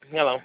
Hello.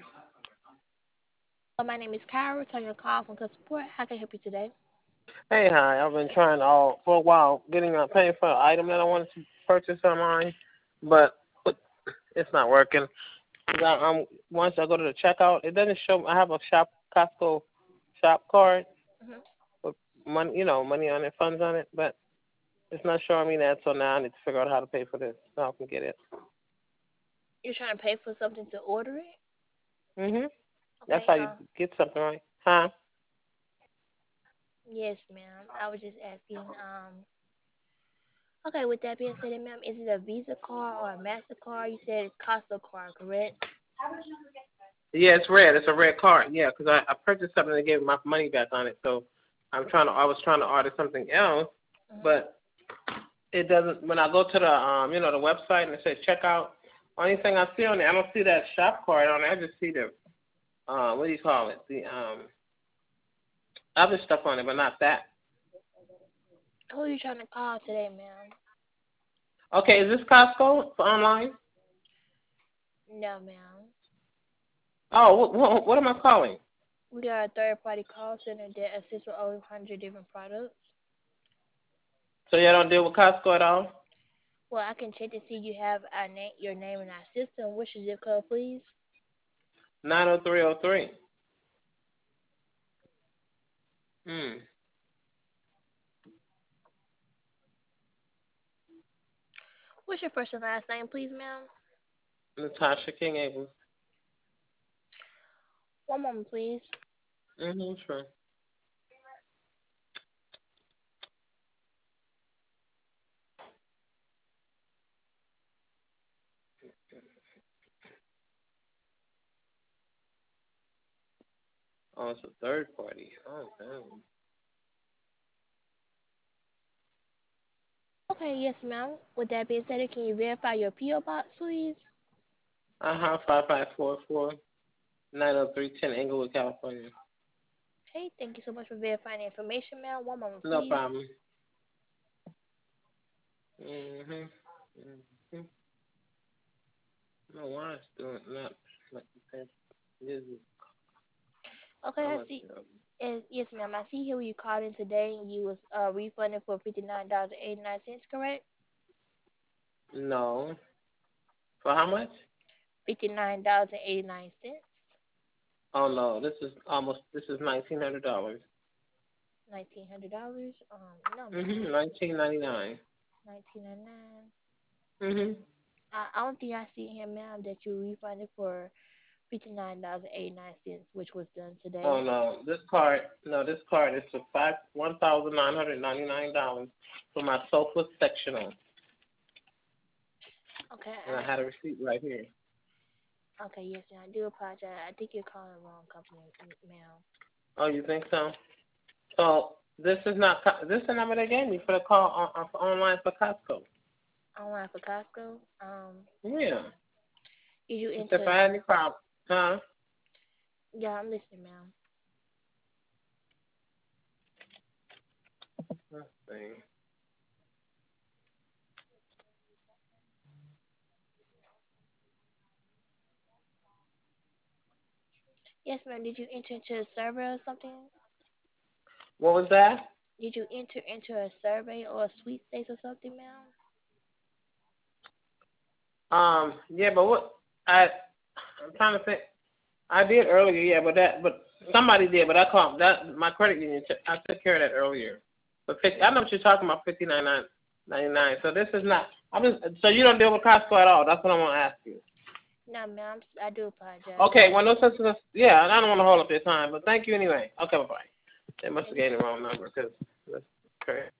My name is Kyra. Returning your call from customer support. How can I help you today? Hey, hi. I've been trying all for a while getting paying for an item that I wanted to purchase online, but it's not working. Once I go to the checkout, it doesn't show. I have a shop Costco shop card Hmm. with money, money on it, funds on it, but it's not showing me that. So now I need to figure out how to pay for this so I can get it. You're trying to pay for something to order it? Mhm. That's Okay. how you get something right, huh? Yes, ma'am. I was just asking. Okay. With that being said, ma'am, is it a Visa card or a Mastercard? You said Costco card, correct? Yeah, it's red. It's a red card. Yeah, because I purchased something and gave my money back on it. So I was trying to order something else, Hmm. but it doesn't. When I go to the website and it says checkout, only thing I see on there, I don't see that shop card on there. I just see the, what do you call it? The other stuff on it, but not that. Who are you trying to call today, ma'am? Okay, is this Costco for online? No, ma'am. Oh, what am I calling? We are a third-party call center that assists with over 100 different products. So you don't deal with Costco at all? Well, I can check to see you have your name in our system. What's your zip code, please? 90303. Hmm. What's your first and last name, please, ma'am? Natasha King Abels. One moment, please. Sure. Oh, it's a third party. Oh, damn. Okay, yes, ma'am. With that being said, can you verify your PO box, please? 5544 90310 Inglewood, California. Okay, thank you so much for verifying the information, ma'am. One moment, No please. problem. Mhm. Mhm. No, why it's doing not like that? This is Okay, how I much? see. Yes, ma'am. I see here where you called in today and you was refunded for $59.89, correct? No. For how much? $59.89. Oh no, this is $1,900. $1,900. No, ma'am. 1999. 1999. Mhm. I don't think I see here, ma'am, that you refunded for $59.89, which was done today. Oh no, this card is for $1,999 for my sofa sectional, Okay, and I had a receipt right here. okay, yes, ma'am. I do apologize. I think you're calling the wrong company, ma'am. Oh, you think so? So this is not this is the number they gave me for the call for online for Costco. Online for Costco. Yeah. Did you If enter? I had any problem, huh? Yeah, I'm listening, ma'am. Let's see. Yes, ma'am. Did you enter into a survey or something? What was that? Did you enter into a survey or a sweepstakes or something, ma'am? Yeah, but I'm trying to think. I did earlier, yeah, but somebody did, but I called that my credit union. I took care of that earlier. But 50, I know what you're talking about, 59.99. So this is not. So you don't deal with Costco at all. That's what I want to ask you. No, ma'am. I do apologize. Okay, well, no such as, yeah, I don't want to hold up your time, but thank you anyway. Okay, bye-bye. They must have Thank you. gave the wrong number because that's correct.